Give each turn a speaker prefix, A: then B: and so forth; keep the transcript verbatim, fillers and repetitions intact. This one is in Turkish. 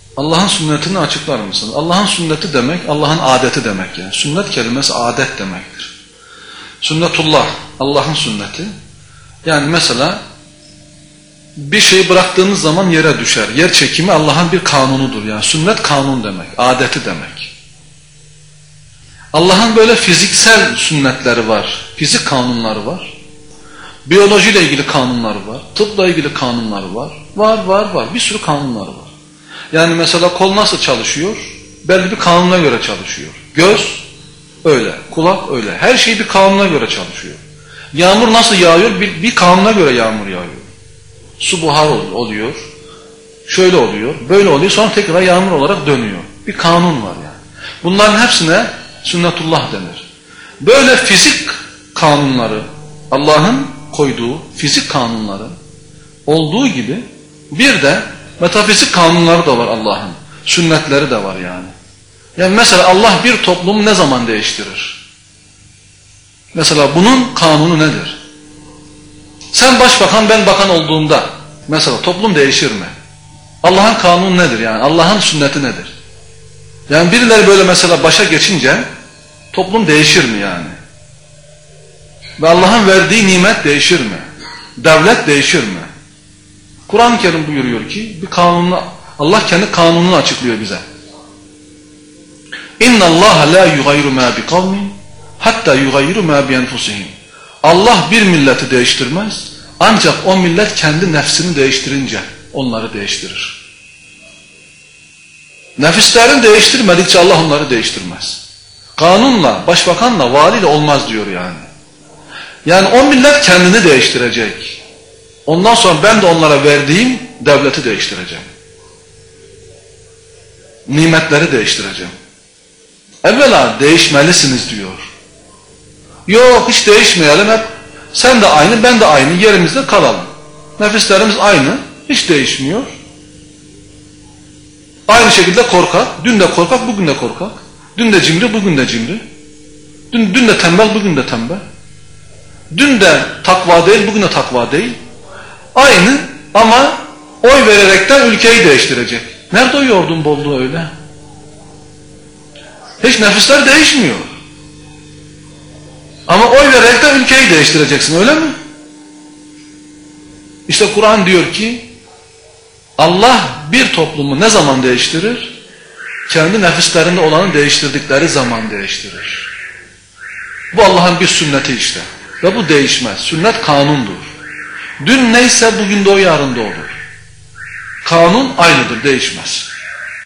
A: Allah'ın sünnetini açıklar mısınız? Allah'ın sünneti demek, Allah'ın adeti demek yani. Sünnet kelimesi adet demektir. Sünnetullah, Allah'ın sünneti. Yani mesela bir şeyi bıraktığınız zaman yere düşer. Yer çekimi Allah'ın bir kanunudur yani. Sünnet kanun demek, adeti demek. Allah'ın böyle fiziksel sünnetleri var, fizik kanunları var. Biyolojiyle ilgili kanunları var, tıpla ilgili kanunları var. Var, var, var. Bir sürü kanunları var. Yani mesela kol nasıl çalışıyor? Belli bir kanuna göre çalışıyor. Göz öyle, kulak öyle. Her şey bir kanuna göre çalışıyor. Yağmur nasıl yağıyor? Bir, bir kanuna göre yağmur yağıyor. Su buhar oluyor. Şöyle oluyor, böyle oluyor. Sonra tekrar yağmur olarak dönüyor. Bir kanun var yani. Bunların hepsine sünnetullah denir. Böyle fizik kanunları, Allah'ın koyduğu fizik kanunları olduğu gibi bir de metafizik kanunları da var Allah'ın. Sünnetleri de var yani. Yani mesela Allah bir toplumu ne zaman değiştirir? Mesela bunun kanunu nedir? Sen başbakan, ben bakan olduğumda mesela toplum değişir mi? Allah'ın kanunu nedir yani? Allah'ın sünneti nedir? Yani birileri böyle mesela başa geçince toplum değişir mi yani? Ve Allah'ın verdiği nimet değişir mi? Devlet değişir mi? Kur'an-ı Kerim buyuruyor ki bir kanunu, Allah kendi kanununu açıklıyor bize. İnna Allah la yugayru ma bi kavmin hatta yugayru ma bi enfusihim. Allah bir milleti değiştirmez. Ancak o millet kendi nefsini değiştirince onları değiştirir. Nefislerini değiştirmedikçe Allah onları değiştirmez. Kanunla, başbakanla, valiyle olmaz diyor yani. Yani o millet kendini değiştirecek. Ondan sonra ben de onlara verdiğim devleti değiştireceğim. Nimetleri değiştireceğim. Evvela değişmelisiniz diyor. Yok hiç değişmeyelim, hep sen de aynı ben de aynı yerimizde kalalım. Nefislerimiz aynı, hiç değişmiyor. Aynı şekilde korkak, dün de korkak bugün de korkak. Dün de cimri bugün de cimri. Dün, dün de tembel bugün de tembel. Dün de takva değil bugün de takva değil. Aynı ama oy vererekten ülkeyi değiştirecek. Nerede o yordun bolluğu öyle? Hiç nefisler değişmiyor. Ama oy vererekten ülkeyi değiştireceksin, öyle mi? İşte Kur'an diyor ki Allah bir toplumu ne zaman değiştirir? Kendi nefislerinde olanı değiştirdikleri zaman değiştirir. Bu Allah'ın bir sünneti işte. Ve bu değişmez. Sünnet kanundur. Dün neyse bugün de o, yarın da olur. Kanun aynıdır, değişmez.